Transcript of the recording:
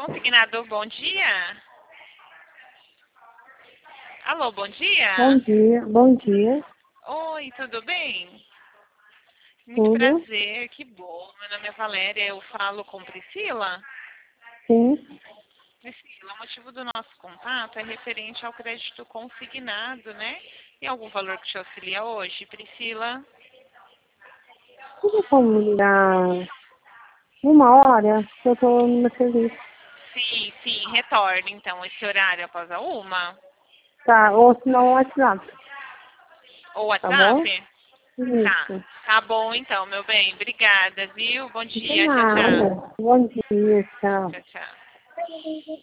Consignado, bom dia. Alô, bom dia. Bom dia, bom dia, Oi, tudo bem? Muito tudo? prazer, que bom. Meu nome é Valéria, eu falo com Priscila. Sim. Priscila, o motivo do nosso contato é referente ao crédito consignado, né? Tem algum valor que te auxilia hoje, Priscila? Tudo como ligar 1 hora que eu tô no meu serviço. Sim, sim, retorne então esse horário após a 1. Tá, ou se não, WhatsApp, Ou tá bom? WhatsApp? Tá, Isso. tá bom então, meu bem. Obrigada, viu? Bom Não tem dia, tchau, tchau. nada. Bom dia, tchau. Tchau, tchau.